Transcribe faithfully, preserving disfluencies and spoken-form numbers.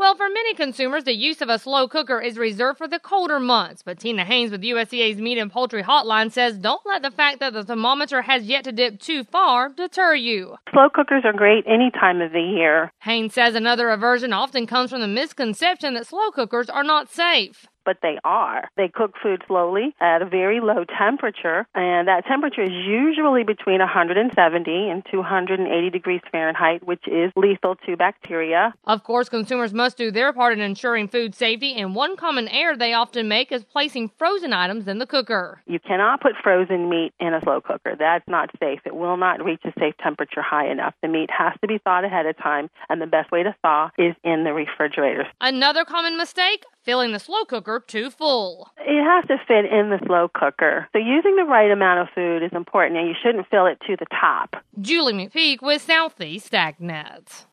Well, for many consumers, the use of a slow cooker is reserved for the colder months. But Tina Haynes with U S D A's Meat and Poultry Hotline says don't let the fact that the thermometer has yet to dip too far deter you. Slow cookers are great any time of the year. Haynes says another aversion often comes from the misconception that slow cookers are not safe. But they are. They cook food slowly at a very low temperature, and that temperature is usually between one hundred seventy and two hundred eighty degrees Fahrenheit, which is lethal to bacteria. Of course, consumers must do their part in ensuring food safety, and one common error they often make is placing frozen items in the cooker. You cannot put frozen meat in a slow cooker. That's not safe. It will not reach a safe temperature high enough. The meat has to be thawed ahead of time, and the best way to thaw is in the refrigerator. Another common mistake? Filling the slow cooker too full. It has to fit in the slow cooker. So using the right amount of food is important, and you shouldn't fill it to the top. Julie McPeak with Southeast AgNet.